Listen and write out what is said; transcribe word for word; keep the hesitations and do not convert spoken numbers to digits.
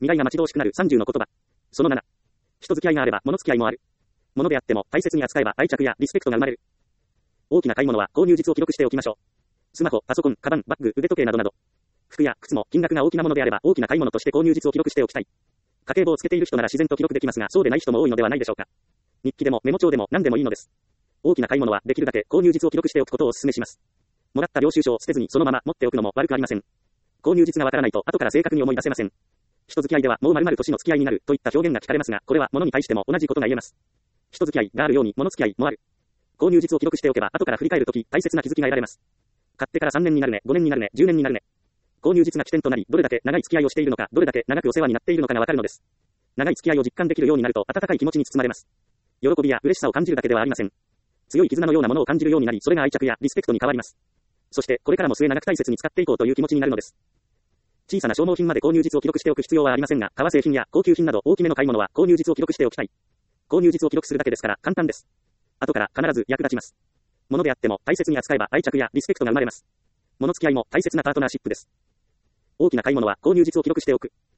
未来が待ち遠しくなるさんじゅうの言葉。そのなな。人付き合いがあれば物付き合いもある。物であっても大切に扱えば愛着やリスペクトが生まれる。大きな買い物は購入実を記録しておきましょう。スマホ、パソコン、カバン、バッグ、腕時計などなど。服や靴も金額が大きなものであれば大きな買い物として購入実を記録しておきたい。家計簿をつけている人なら自然と記録できますが、そうでない人も多いのではないでしょうか。日記でもメモ帳でも何でもいいのです。大きな買い物はできるだけ購入実を記録しておくことをお勧めします。もらった領収書を捨てずにそのまま持っておくのも悪くありません。購入実がわからないと後から正確に思い出せません。人付き合いではもう〇〇年の付き合いになるといった表現が聞かれますが、これは物に対しても同じことが言えます。人付き合いがあるように物付き合いもある。購入実を記録しておけば後から振り返るとき大切な気づきが得られます。買ってからさんねんになるね、ごねんになるね、じゅうねんになるね。購入実が起点となり、どれだけ長い付き合いをしているのか、どれだけ長くお世話になっているのかがわかるのです。長い付き合いを実感できるようになると温かい気持ちに包まれます。喜びや嬉しさを感じるだけではありません。強い絆のようなものを感じるようになり、それが愛着やリスペクトに変わります。そしてこれからも末永く大切に使っていこうという気持ちになるのです。小さな消耗品まで購入実を記録しておく必要はありませんが、革製品や高級品など大きめの買い物は購入実を記録しておきたい。購入実を記録するだけですから簡単です。後から必ず役立ちます。物であっても大切に扱えば愛着やリスペクトが生まれます。物付き合いも大切なパートナーシップです。大きな買い物は購入実を記録しておく。